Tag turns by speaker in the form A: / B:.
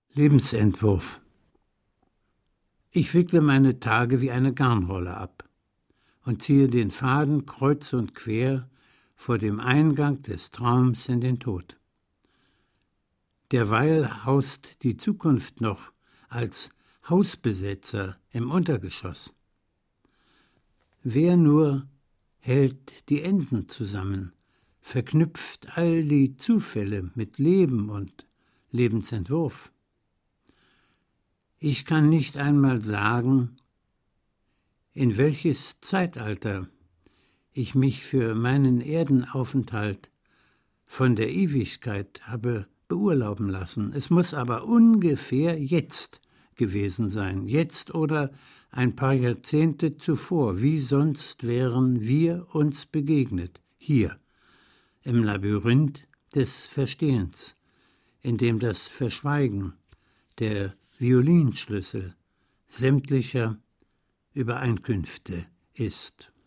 A: Lebensentwurf. Ich wickle meine Tage wie eine Garnrolle ab und ziehe den Faden kreuz und quer vor dem Eingang des Traums in den Tod. Derweil haust die Zukunft noch als Hausbesetzer im Untergeschoss. Wer nur hält die Enden zusammen, verknüpft all die Zufälle mit Leben und Lebensentwurf. Ich kann nicht einmal sagen, in welches Zeitalter ich mich für meinen Erdenaufenthalt von der Ewigkeit habe beurlauben lassen. Es muss aber ungefähr jetzt gewesen sein, jetzt oder ein paar Jahrzehnte zuvor. Wie sonst wären wir uns begegnet, hier, im Labyrinth des Verstehens, in dem das Verschweigen der Violinschlüssel sämtlicher Übereinkünfte ist.